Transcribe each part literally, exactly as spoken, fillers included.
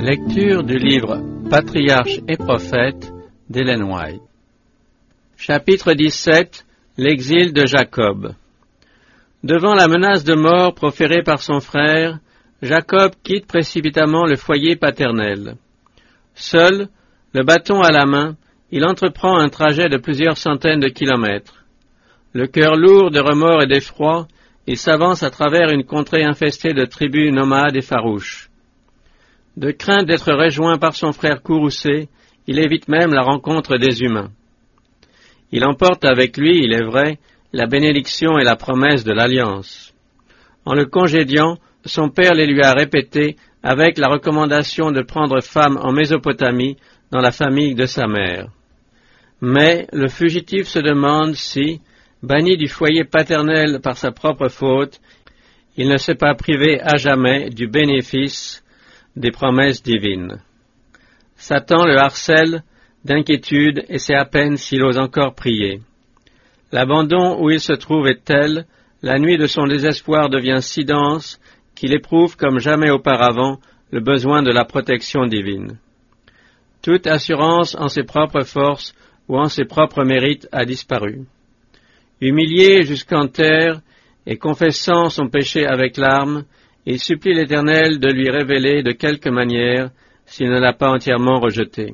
Lecture du livre Patriarches et prophètes d'Ellen White. Chapitre dix-sept. L'exil de Jacob. Devant la menace de mort proférée par son frère, Jacob quitte précipitamment le foyer paternel. Seul, le bâton à la main, il entreprend un trajet de plusieurs centaines de kilomètres. Le cœur lourd de remords et d'effroi, il s'avance à travers une contrée infestée de tribus nomades et farouches. De crainte d'être rejoint par son frère courroucé, il évite même la rencontre des humains. Il emporte avec lui, il est vrai, la bénédiction et la promesse de l'alliance. En le congédiant, son père les lui a répétés avec la recommandation de prendre femme en Mésopotamie dans la famille de sa mère. Mais le fugitif se demande si, banni du foyer paternel par sa propre faute, il ne s'est pas privé à jamais du bénéfice des promesses divines. Satan le harcèle d'inquiétude et c'est à peine s'il ose encore prier. L'abandon où il se trouve est tel, la nuit de son désespoir devient si dense qu'il éprouve comme jamais auparavant le besoin de la protection divine. Toute assurance en ses propres forces ou en ses propres mérites a disparu. Humilié jusqu'en terre et confessant son péché avec larmes, il supplie l'Éternel de lui révéler de quelque manière s'il ne l'a pas entièrement rejeté.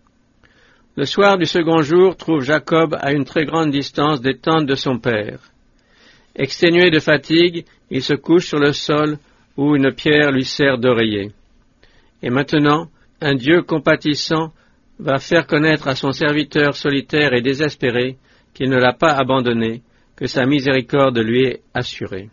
Le soir du second jour trouve Jacob à une très grande distance des tentes de son père. Exténué de fatigue, il se couche sur le sol où une pierre lui sert d'oreiller. Et maintenant, un Dieu compatissant va faire connaître à son serviteur solitaire et désespéré qu'il ne l'a pas abandonné, que sa miséricorde lui est assurée.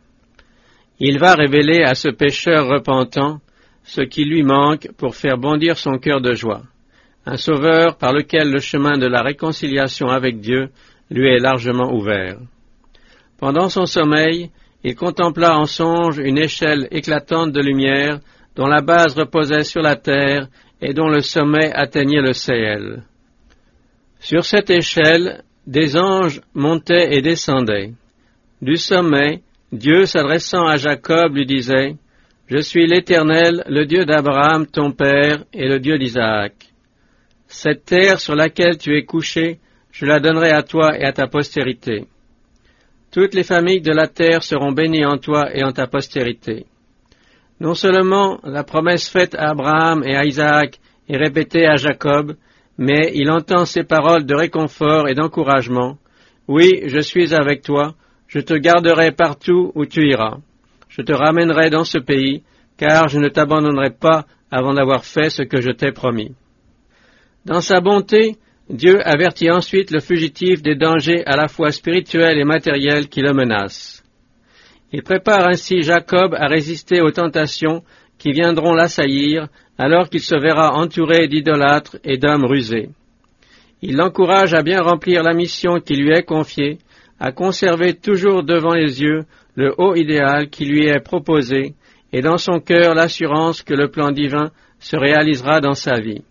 Il va révéler à ce pécheur repentant ce qui lui manque pour faire bondir son cœur de joie, un sauveur par lequel le chemin de la réconciliation avec Dieu lui est largement ouvert. Pendant son sommeil, il contempla en songe une échelle éclatante de lumière dont la base reposait sur la terre et dont le sommet atteignait le ciel. Sur cette échelle, des anges montaient et descendaient. Du sommet, Dieu, s'adressant à Jacob, lui disait « Je suis l'Éternel, le Dieu d'Abraham, ton père, et le Dieu d'Isaac. Cette terre sur laquelle tu es couché, je la donnerai à toi et à ta postérité. Toutes les familles de la terre seront bénies en toi et en ta postérité. » Non seulement la promesse faite à Abraham et à Isaac est répétée à Jacob, mais il entend ces paroles de réconfort et d'encouragement. « Oui, je suis avec toi, je te garderai partout où tu iras. Je te ramènerai dans ce pays, car je ne t'abandonnerai pas avant d'avoir fait ce que je t'ai promis. » Dans sa bonté, Dieu avertit ensuite le fugitif des dangers à la fois spirituels et matériels qui le menacent. Il prépare ainsi Jacob à résister aux tentations qui viendront l'assaillir alors qu'il se verra entouré d'idolâtres et d'hommes rusés. Il l'encourage à bien remplir la mission qui lui est confiée, à conserver toujours devant les yeux le haut idéal qui lui est proposé et dans son cœur l'assurance que le plan divin se réalisera dans sa vie.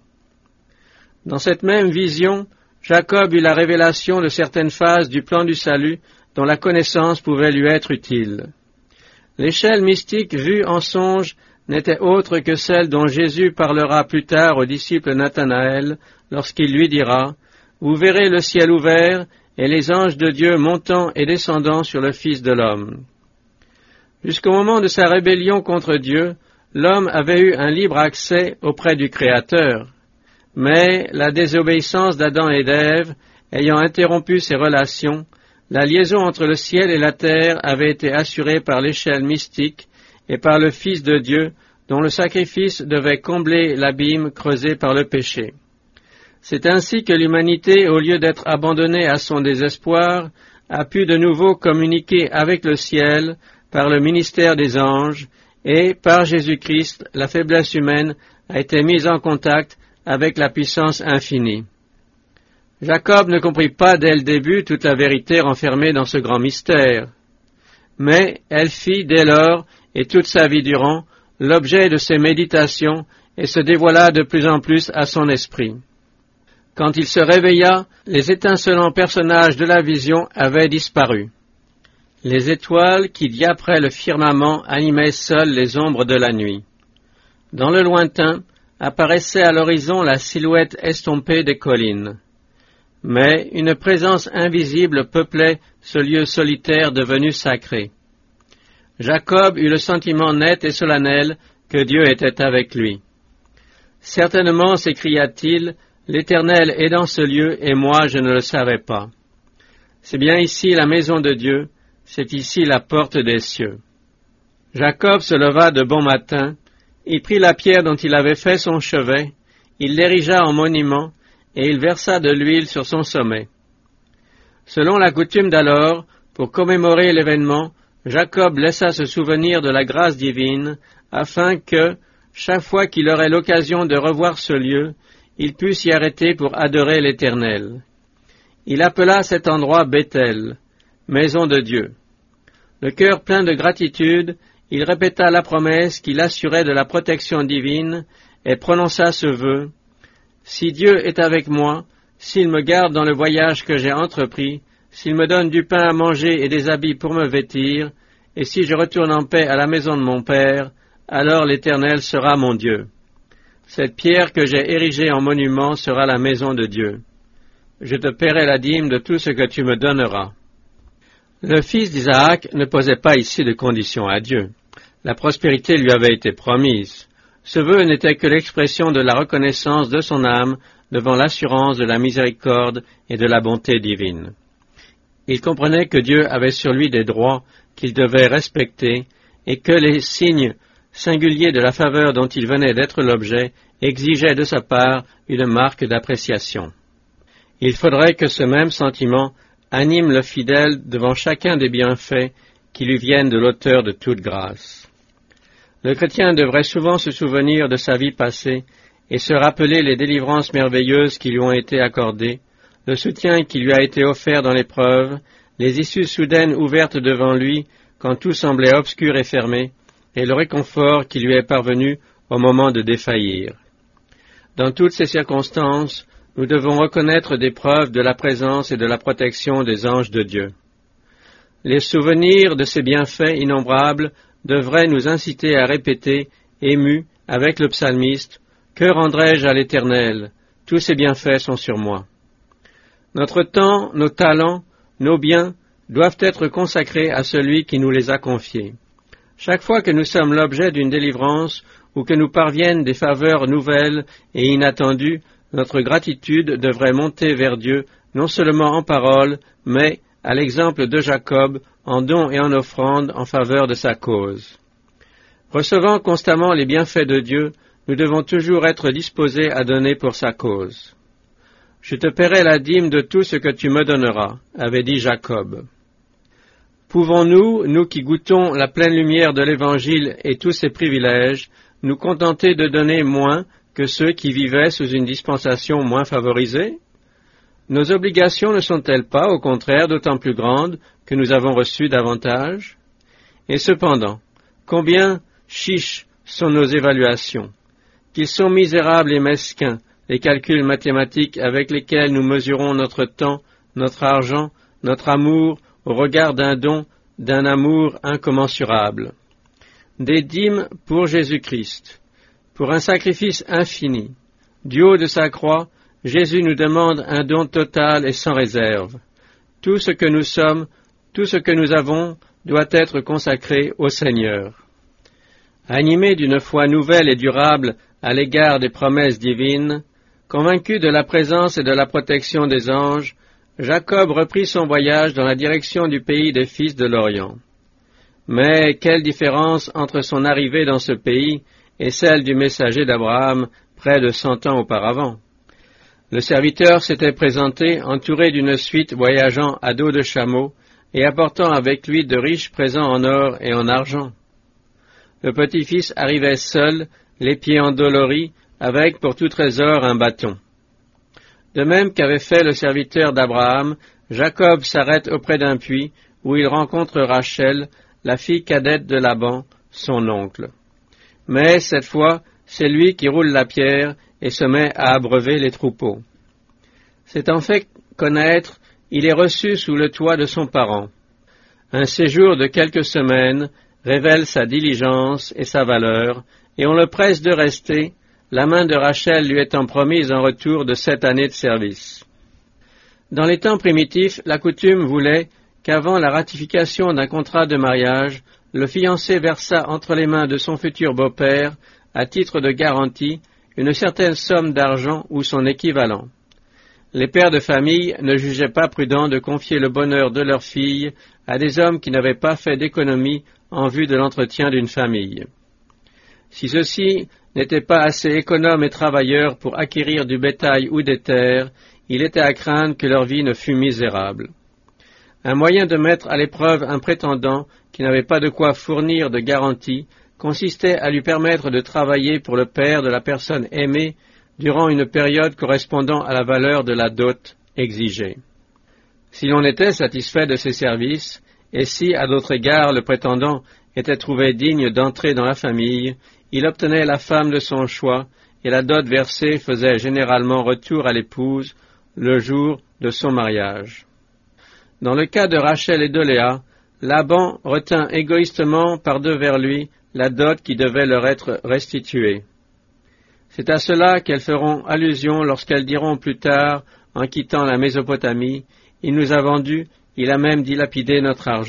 Dans cette même vision, Jacob eut la révélation de certaines phases du plan du salut dont la connaissance pouvait lui être utile. L'échelle mystique vue en songe n'était autre que celle dont Jésus parlera plus tard au disciple Nathanaël lorsqu'il lui dira « Vous verrez le ciel ouvert et les anges de Dieu montant et descendant sur le Fils de l'homme. » Jusqu'au moment de sa rébellion contre Dieu, l'homme avait eu un libre accès auprès du Créateur. Mais la désobéissance d'Adam et d'Ève, ayant interrompu ces relations, la liaison entre le ciel et la terre avait été assurée par l'échelle mystique et par le Fils de Dieu, dont le sacrifice devait combler l'abîme creusé par le péché. C'est ainsi que l'humanité, au lieu d'être abandonnée à son désespoir, a pu de nouveau communiquer avec le ciel par le ministère des anges, et, par Jésus-Christ, la faiblesse humaine a été mise en contact avec la puissance infinie. Jacob ne comprit pas dès le début toute la vérité renfermée dans ce grand mystère, mais elle fit dès lors, et toute sa vie durant, l'objet de ses méditations et se dévoila de plus en plus à son esprit. Quand il se réveilla, les étincelants personnages de la vision avaient disparu. Les étoiles qui diapraient le firmament animaient seules les ombres de la nuit. Dans le lointain, apparaissait à l'horizon la silhouette estompée des collines. Mais une présence invisible peuplait ce lieu solitaire devenu sacré. Jacob eut le sentiment net et solennel que Dieu était avec lui. Certainement, s'écria-t-il, l'Éternel est dans ce lieu et moi je ne le savais pas. C'est bien ici la maison de Dieu, c'est ici la porte des cieux. Jacob se leva de bon matin, il prit la pierre dont il avait fait son chevet, il l'érigea en monument, et il versa de l'huile sur son sommet. Selon la coutume d'alors, pour commémorer l'événement, Jacob laissa se souvenir de la grâce divine, afin que, chaque fois qu'il aurait l'occasion de revoir ce lieu, il pût s'y arrêter pour adorer l'Éternel. Il appela cet endroit Béthel, maison de Dieu. Le cœur plein de gratitude, il répéta la promesse qu'il assurait de la protection divine et prononça ce vœu. Si Dieu est avec moi, s'il me garde dans le voyage que j'ai entrepris, s'il me donne du pain à manger et des habits pour me vêtir, et si je retourne en paix à la maison de mon Père, alors l'Éternel sera mon Dieu. Cette pierre que j'ai érigée en monument sera la maison de Dieu. Je te paierai la dîme de tout ce que tu me donneras. Le fils d'Isaac ne posait pas ici de conditions à Dieu. La prospérité lui avait été promise. Ce vœu n'était que l'expression de la reconnaissance de son âme devant l'assurance de la miséricorde et de la bonté divine. Il comprenait que Dieu avait sur lui des droits qu'il devait respecter et que les signes singuliers de la faveur dont il venait d'être l'objet exigeaient de sa part une marque d'appréciation. Il faudrait que ce même sentiment anime le fidèle devant chacun des bienfaits qui lui viennent de l'auteur de toute grâce. Le chrétien devrait souvent se souvenir de sa vie passée et se rappeler les délivrances merveilleuses qui lui ont été accordées, le soutien qui lui a été offert dans l'épreuve, les issues soudaines ouvertes devant lui quand tout semblait obscur et fermé, et le réconfort qui lui est parvenu au moment de défaillir. Dans toutes ces circonstances, nous devons reconnaître des preuves de la présence et de la protection des anges de Dieu. Les souvenirs de ces bienfaits innombrables devraient nous inciter à répéter, émus, avec le psalmiste, « Que rendrai-je à l'Éternel? Tous ses bienfaits sont sur moi. » Notre temps, nos talents, nos biens doivent être consacrés à celui qui nous les a confiés. Chaque fois que nous sommes l'objet d'une délivrance ou que nous parviennent des faveurs nouvelles et inattendues, notre gratitude devrait monter vers Dieu, non seulement en parole, mais, à l'exemple de Jacob, en dons et en offrandes en faveur de sa cause. Recevant constamment les bienfaits de Dieu, nous devons toujours être disposés à donner pour sa cause. « Je te paierai la dîme de tout ce que tu me donneras », avait dit Jacob. Pouvons-nous, nous qui goûtons la pleine lumière de l'Évangile et tous ses privilèges, nous contenter de donner moins que ceux qui vivaient sous une dispensation moins favorisée? Nos obligations ne sont-elles pas, au contraire, d'autant plus grandes que nous avons reçu davantage? Et cependant, combien chiches sont nos évaluations, qu'ils sont misérables et mesquins, les calculs mathématiques avec lesquels nous mesurons notre temps, notre argent, notre amour, au regard d'un don, d'un amour incommensurable. Des dîmes pour Jésus-Christ, pour un sacrifice infini. Du haut de sa croix, Jésus nous demande un don total et sans réserve. Tout ce que nous sommes, tout ce que nous avons, doit être consacré au Seigneur. Animé d'une foi nouvelle et durable à l'égard des promesses divines, convaincu de la présence et de la protection des anges, Jacob reprit son voyage dans la direction du pays des fils de l'Orient. Mais quelle différence entre son arrivée dans ce pays et celle du messager d'Abraham près de cent ans auparavant. Le serviteur s'était présenté entouré d'une suite voyageant à dos de chameau et apportant avec lui de riches présents en or et en argent. Le petit-fils arrivait seul, les pieds endoloris, avec pour tout trésor un bâton. De même qu'avait fait le serviteur d'Abraham, Jacob s'arrête auprès d'un puits où il rencontre Rachel, la fille cadette de Laban, son oncle. Mais cette fois, c'est lui qui roule la pierre et se met à abreuver les troupeaux. S'étant fait connaître, il est reçu sous le toit de son parent. Un séjour de quelques semaines révèle sa diligence et sa valeur, et on le presse de rester, la main de Rachel lui étant promise en retour de sept années de service. Dans les temps primitifs, la coutume voulait qu'avant la ratification d'un contrat de mariage, le fiancé versât entre les mains de son futur beau-père, à titre de garantie, une certaine somme d'argent ou son équivalent. Les pères de famille ne jugeaient pas prudent de confier le bonheur de leur fille à des hommes qui n'avaient pas fait d'économie en vue de l'entretien d'une famille. Si ceux-ci n'étaient pas assez économes et travailleurs pour acquérir du bétail ou des terres, il était à craindre que leur vie ne fût misérable. Un moyen de mettre à l'épreuve un prétendant qui n'avait pas de quoi fournir de garantie consistait à lui permettre de travailler pour le père de la personne aimée durant une période correspondant à la valeur de la dot exigée. Si l'on était satisfait de ses services, et si, à d'autres égards, le prétendant était trouvé digne d'entrer dans la famille, il obtenait la femme de son choix, et la dot versée faisait généralement retour à l'épouse le jour de son mariage. Dans le cas de Rachel et de Léa, Laban retint égoïstement par devers lui la dot qui devait leur être restituée. C'est à cela qu'elles feront allusion lorsqu'elles diront plus tard, en quittant la Mésopotamie, « Il nous a vendus, il a même dilapidé notre argent. »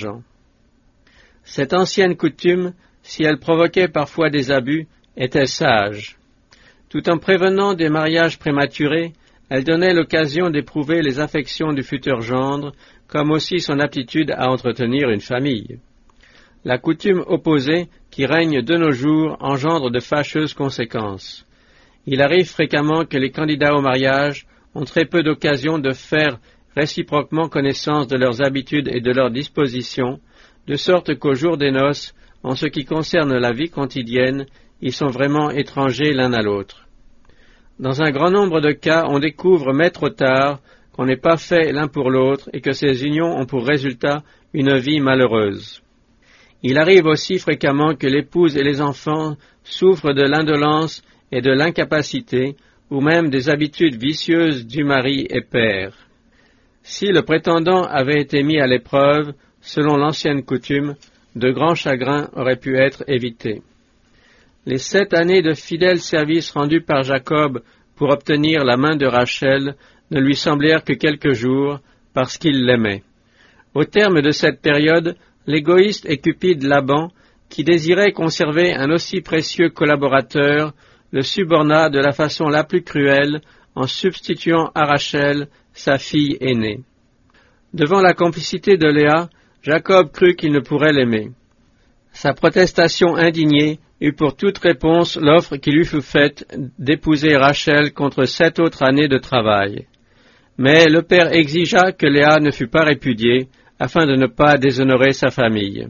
Cette ancienne coutume, si elle provoquait parfois des abus, était sage. Tout en prévenant des mariages prématurés, elle donnait l'occasion d'éprouver les affections du futur gendre, comme aussi son aptitude à entretenir une famille. La coutume opposée, qui règne de nos jours, engendre de fâcheuses conséquences. Il arrive fréquemment que les candidats au mariage ont très peu d'occasion de faire réciproquement connaissance de leurs habitudes et de leurs dispositions, de sorte qu'au jour des noces, en ce qui concerne la vie quotidienne, ils sont vraiment étrangers l'un à l'autre. Dans un grand nombre de cas, on découvre, mais trop tard, qu'on n'est pas fait l'un pour l'autre et que ces unions ont pour résultat une vie malheureuse. Il arrive aussi fréquemment que l'épouse et les enfants souffrent de l'indolence et de l'incapacité, ou même des habitudes vicieuses du mari et père. Si le prétendant avait été mis à l'épreuve, selon l'ancienne coutume, de grands chagrins auraient pu être évités. Les sept années de fidèle service rendu par Jacob pour obtenir la main de Rachel ne lui semblèrent que quelques jours, parce qu'il l'aimait. Au terme de cette période, l'égoïste et cupide Laban, qui désirait conserver un aussi précieux collaborateur, le suborna de la façon la plus cruelle en substituant à Rachel sa fille aînée. Devant la complicité de Léa, Jacob crut qu'il ne pourrait l'aimer. Sa protestation indignée eut pour toute réponse l'offre qui lui fut faite d'épouser Rachel contre sept autres années de travail. Mais le père exigea que Léa ne fût pas répudiée, afin de ne pas déshonorer sa famille.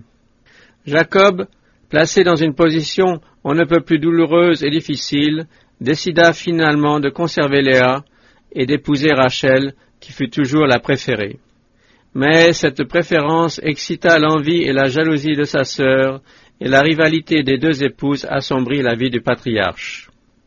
Jacob, placé dans une position on ne peut plus douloureuse et difficile, décida finalement de conserver Léa et d'épouser Rachel, qui fut toujours la préférée. Mais cette préférence excita l'envie et la jalousie de sa sœur, et la rivalité des deux épouses assombrit la vie du patriarche.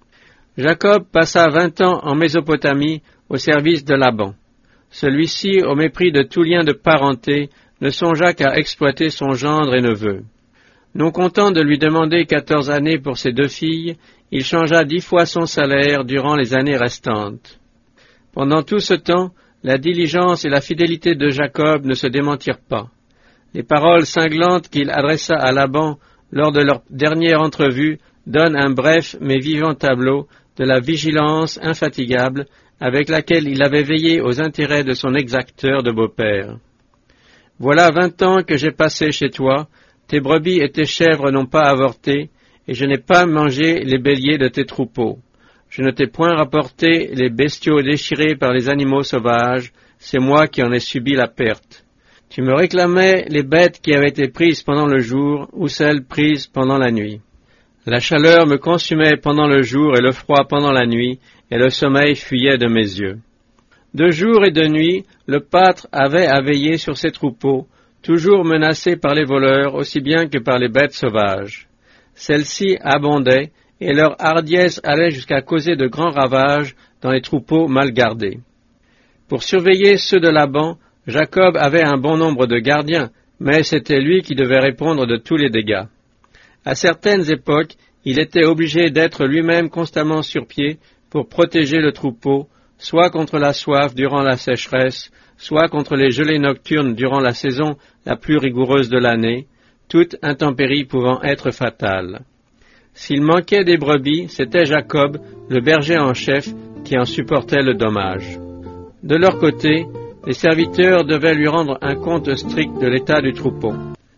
Jacob passa vingt ans en Mésopotamie au service de Laban. Celui-ci, au mépris de tout lien de parenté, ne songea qu'à exploiter son gendre et neveu. Non content de lui demander quatorze années pour ses deux filles, il changea dix fois son salaire durant les années restantes. Pendant tout ce temps, la diligence et la fidélité de Jacob ne se démentirent pas. Les paroles cinglantes qu'il adressa à Laban lors de leur dernière entrevue donnent un bref mais vivant tableau de la vigilance infatigable avec laquelle il avait veillé aux intérêts de son exacteur de beau-père. « Voilà vingt ans que j'ai passé chez toi, tes brebis et tes chèvres n'ont pas avorté, et je n'ai pas mangé les béliers de tes troupeaux. Je ne t'ai point rapporté les bestiaux déchirés par les animaux sauvages, c'est moi qui en ai subi la perte. Tu me réclamais les bêtes qui avaient été prises pendant le jour, ou celles prises pendant la nuit. La chaleur me consumait pendant le jour et le froid pendant la nuit, et le sommeil fuyait de mes yeux. De jour et de nuit, le pâtre avait à veiller sur ses troupeaux, toujours menacés par les voleurs aussi bien que par les bêtes sauvages. Celles-ci abondaient, et leur hardiesse allait jusqu'à causer de grands ravages dans les troupeaux mal gardés. Pour surveiller ceux de Laban, Jacob avait un bon nombre de gardiens, mais c'était lui qui devait répondre de tous les dégâts. À certaines époques, il était obligé d'être lui-même constamment sur pied pour protéger le troupeau, soit contre la soif durant la sécheresse, soit contre les gelées nocturnes durant la saison la plus rigoureuse de l'année, toute intempérie pouvant être fatale. S'il manquait des brebis, c'était Jacob, le berger en chef, qui en supportait le dommage. De leur côté, les serviteurs devaient lui rendre un compte strict de l'état du troupeau.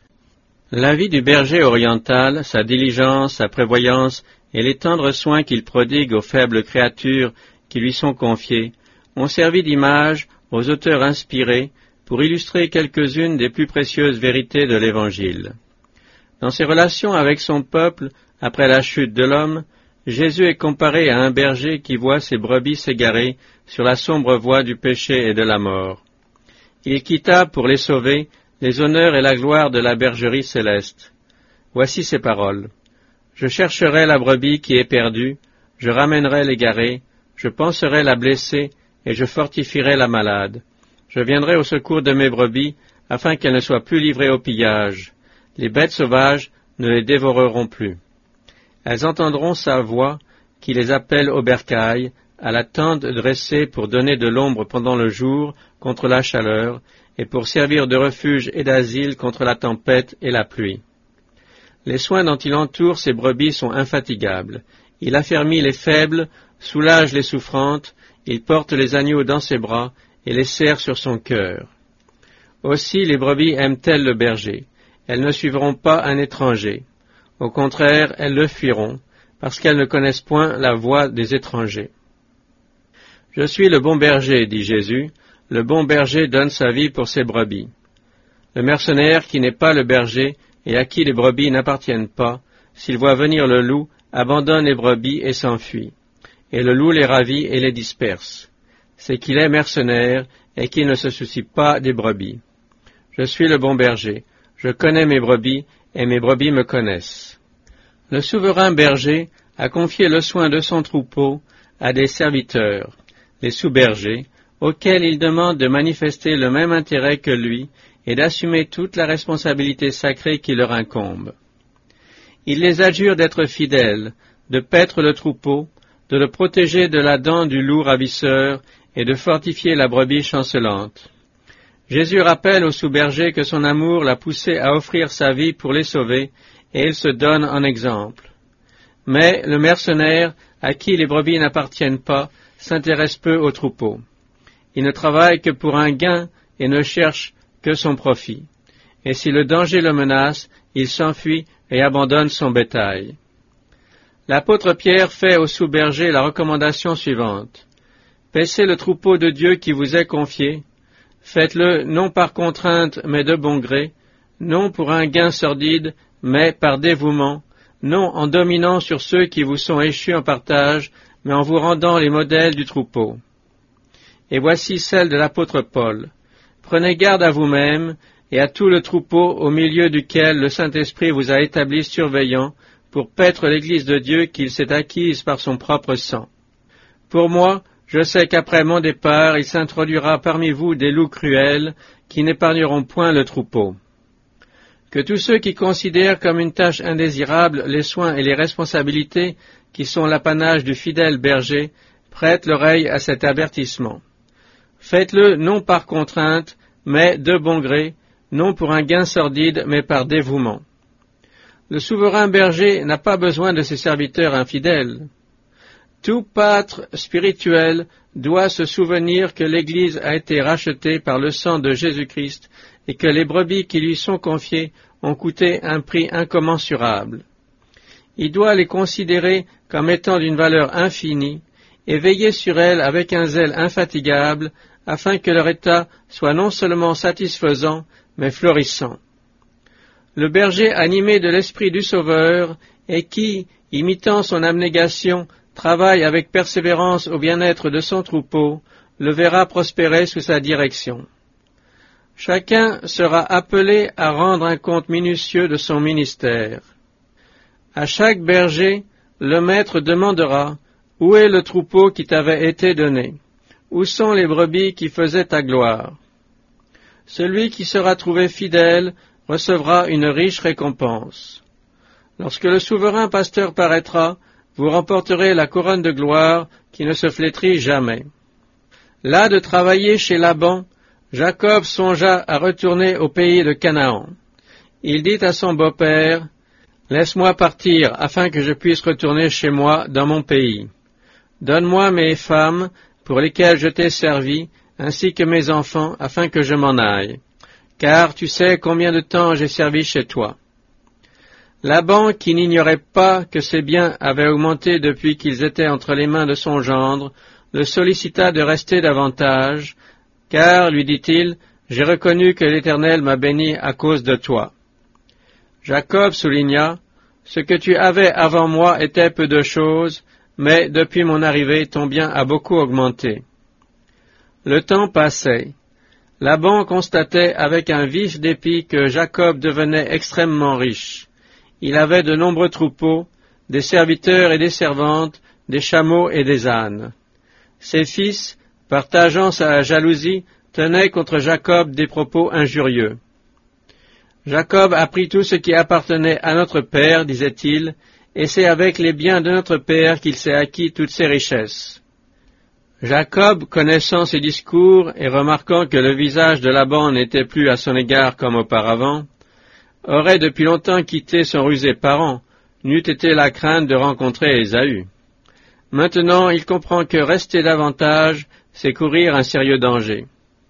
La vie du berger oriental, sa diligence, sa prévoyance et les tendres soins qu'il prodigue aux faibles créatures qui lui sont confiées ont servi d'image aux auteurs inspirés pour illustrer quelques-unes des plus précieuses vérités de l'Évangile. Dans ses relations avec son peuple, après la chute de l'homme, Jésus est comparé à un berger qui voit ses brebis s'égarer sur la sombre voie du péché et de la mort. Il quitta, pour les sauver, les honneurs et la gloire de la bergerie céleste. Voici ses paroles. « Je chercherai la brebis qui est perdue, je ramènerai l'égarée, je panserai la blessée, et je fortifierai la malade. Je viendrai au secours de mes brebis, afin qu'elles ne soient plus livrées au pillage. Les bêtes sauvages ne les dévoreront plus. Elles entendront sa voix, qui les appelle au bercail, à la tente dressée pour donner de l'ombre pendant le jour contre la chaleur, et pour servir de refuge et d'asile contre la tempête et la pluie. Les soins dont il entoure ses brebis sont infatigables. Il affermit les faibles, soulage les souffrantes, il porte les agneaux dans ses bras et les serre sur son cœur. Aussi les brebis aiment-elles le berger. Elles ne suivront pas un étranger. Au contraire, elles le fuiront, parce qu'elles ne connaissent point la voix des étrangers. « Je suis le bon berger, dit Jésus, le bon berger donne sa vie pour ses brebis. Le mercenaire qui n'est pas le berger et à qui les brebis n'appartiennent pas, s'il voit venir le loup, abandonne les brebis et s'enfuit. Et le loup les ravit et les disperse. C'est qu'il est mercenaire et qu'il ne se soucie pas des brebis. Je suis le bon berger, je connais mes brebis et mes brebis me connaissent. » Le souverain berger a confié le soin de son troupeau à des serviteurs, les sous-bergers, auxquels il demande de manifester le même intérêt que lui et d'assumer toute la responsabilité sacrée qui leur incombe. Il les adjure d'être fidèles, de paître le troupeau, de le protéger de la dent du loup ravisseur et de fortifier la brebis chancelante. Jésus rappelle aux sous-bergers que son amour l'a poussé à offrir sa vie pour les sauver, et il se donne en exemple. Mais le mercenaire, à qui les brebis n'appartiennent pas, s'intéresse peu au troupeau. Il ne travaille que pour un gain et ne cherche que son profit. Et si le danger le menace, il s'enfuit et abandonne son bétail. L'apôtre Pierre fait aux sous-bergers la recommandation suivante. Paissez le troupeau de Dieu qui vous est confié. Faites-le non par contrainte, mais de bon gré, non pour un gain sordide, mais par dévouement, non en dominant sur ceux qui vous sont échus en partage, mais en vous rendant les modèles du troupeau. Et voici celle de l'apôtre Paul. Prenez garde à vous-même et à tout le troupeau au milieu duquel le Saint-Esprit vous a établi surveillant pour paître l'Église de Dieu qu'il s'est acquise par son propre sang. Pour moi, je sais qu'après mon départ, il s'introduira parmi vous des loups cruels qui n'épargneront point le troupeau. Que tous ceux qui considèrent comme une tâche indésirable les soins et les responsabilités qui sont l'apanage du fidèle berger prêtent l'oreille à cet avertissement. Faites-le non par contrainte, mais de bon gré, non pour un gain sordide, mais par dévouement. Le souverain berger n'a pas besoin de ses serviteurs infidèles. Tout pâtre spirituel doit se souvenir que l'Église a été rachetée par le sang de Jésus-Christ et que les brebis qui lui sont confiées ont coûté un prix incommensurable. Il doit les considérer comme étant d'une valeur infinie et veiller sur elles avec un zèle infatigable afin que leur état soit non seulement satisfaisant, mais florissant. Le berger animé de l'esprit du Sauveur et qui, imitant son abnégation, travaille avec persévérance au bien-être de son troupeau, le verra prospérer sous sa direction. Chacun sera appelé à rendre un compte minutieux de son ministère. À chaque berger, le maître demandera « Où est le troupeau qui t'avait été donné? Où sont les brebis qui faisaient ta gloire ?» Celui qui sera trouvé fidèle recevra une riche récompense. Lorsque le souverain pasteur paraîtra, vous remporterez la couronne de gloire qui ne se flétrit jamais. Las de travailler chez Laban, Jacob songea à retourner au pays de Canaan. Il dit à son beau-père, « Laisse-moi partir afin que je puisse retourner chez moi dans mon pays. Donne-moi mes femmes pour lesquelles je t'ai servi, ainsi que mes enfants, afin que je m'en aille. Car tu sais combien de temps j'ai servi chez toi. » Laban, qui n'ignorait pas que ses biens avaient augmenté depuis qu'ils étaient entre les mains de son gendre, le sollicita de rester davantage, car, lui dit-il, j'ai reconnu que l'Éternel m'a béni à cause de toi. Jacob souligna, ce que tu avais avant moi était peu de choses, mais depuis mon arrivée, ton bien a beaucoup augmenté. Le temps passait. Laban constatait avec un vif dépit que Jacob devenait extrêmement riche. Il avait de nombreux troupeaux, des serviteurs et des servantes, des chameaux et des ânes. Ses fils, partageant sa jalousie, tenaient contre Jacob des propos injurieux. Jacob a pris tout ce qui appartenait à notre père, disait-il, et c'est avec les biens de notre père qu'il s'est acquis toutes ses richesses. Jacob, connaissant ces discours et remarquant que le visage de Laban n'était plus à son égard comme auparavant, aurait depuis longtemps quitté son rusé parent, n'eût été la crainte de rencontrer Ésaü. Maintenant, il comprend que rester davantage, c'est courir un sérieux danger.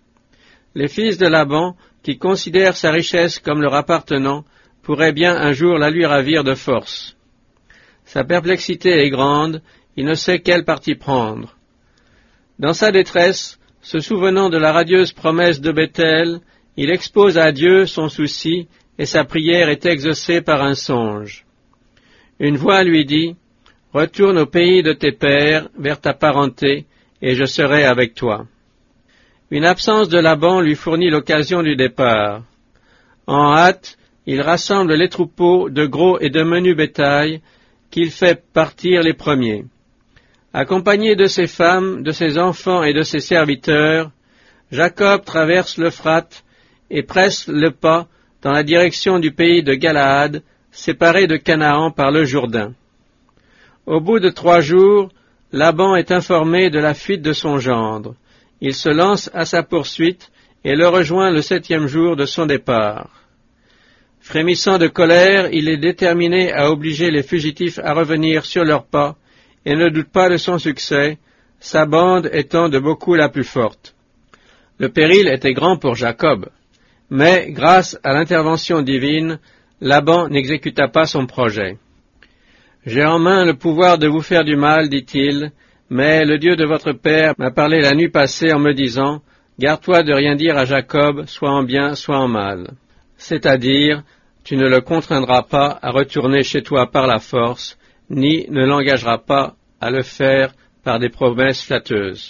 Les fils de Laban, qui considèrent sa richesse comme leur appartenant, pourraient bien un jour la lui ravir de force. Sa perplexité est grande, il ne sait quel parti prendre. Dans sa détresse, se souvenant de la radieuse promesse de Béthel, il expose à Dieu son souci, et sa prière est exaucée par un songe. Une voix lui dit, « Retourne au pays de tes pères, vers ta parenté, et je serai avec toi. » Une absence de Laban lui fournit l'occasion du départ. En hâte, il rassemble les troupeaux de gros et de menus bétail qu'il fait partir les premiers. Accompagné de ses femmes, de ses enfants et de ses serviteurs, Jacob traverse l'Euphrate et presse le pas dans la direction du pays de Galaad, séparé de Canaan par le Jourdain. Au bout de trois jours, Laban est informé de la fuite de son gendre. Il se lance à sa poursuite et le rejoint le septième jour de son départ. Frémissant de colère, il est déterminé à obliger les fugitifs à revenir sur leurs pas et ne doute pas de son succès, sa bande étant de beaucoup la plus forte. Le péril était grand pour Jacob, mais grâce à l'intervention divine, Laban n'exécuta pas son projet. « J'ai en main le pouvoir de vous faire du mal, dit-il, mais le Dieu de votre père m'a parlé la nuit passée en me disant, « Garde-toi de rien dire à Jacob, soit en bien, soit en mal. » C'est-à-dire, tu ne le contraindras pas à retourner chez toi par la force, ni ne l'engageras pas à le faire par des promesses flatteuses.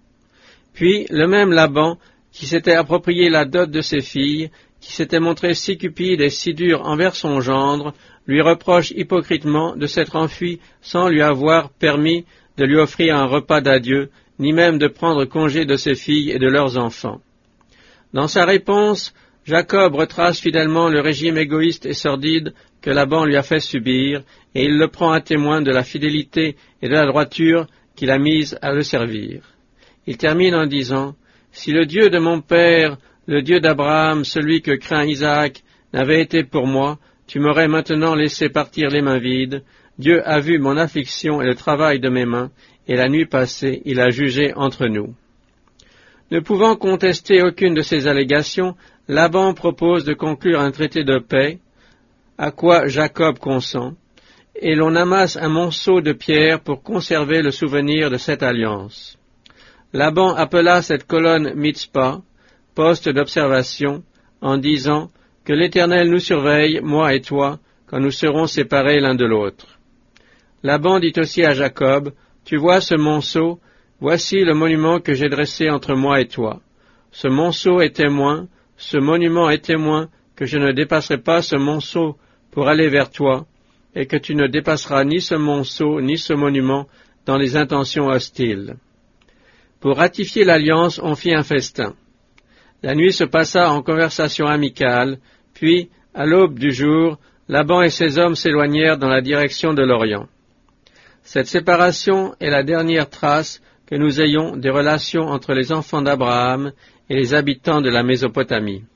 Puis, le même Laban, qui s'était approprié la dot de ses filles, qui s'était montré si cupide et si dur envers son gendre, lui reproche hypocritement de s'être enfui sans lui avoir permis de lui offrir un repas d'adieu, ni même de prendre congé de ses filles et de leurs enfants. Dans sa réponse, Jacob retrace fidèlement le régime égoïste et sordide que Laban lui a fait subir, et il le prend à témoin de la fidélité et de la droiture qu'il a mise à le servir. Il termine en disant, « Si le Dieu de mon père, le Dieu d'Abraham, celui que craint Isaac, n'avait été pour moi, tu m'aurais maintenant laissé partir les mains vides. Dieu a vu mon affliction et le travail de mes mains, et la nuit passée, il a jugé entre nous. » Ne pouvant contester aucune de ces allégations, Laban propose de conclure un traité de paix, à quoi Jacob consent, et l'on amasse un monceau de pierres pour conserver le souvenir de cette alliance. Laban appela cette colonne Mitzpah, poste d'observation, en disant que l'Éternel nous surveille, moi et toi, quand nous serons séparés l'un de l'autre. Laban dit aussi à Jacob, « Tu vois ce monceau, voici le monument que j'ai dressé entre moi et toi. Ce monceau est témoin, ce monument est témoin que je ne dépasserai pas ce monceau pour aller vers toi, et que tu ne dépasseras ni ce monceau ni ce monument dans les intentions hostiles. » Pour ratifier l'alliance, on fit un festin. La nuit se passa en conversation amicale, puis, à l'aube du jour, Laban et ses hommes s'éloignèrent dans la direction de l'Orient. Cette séparation est la dernière trace que nous ayons des relations entre les enfants d'Abraham et les habitants de la Mésopotamie.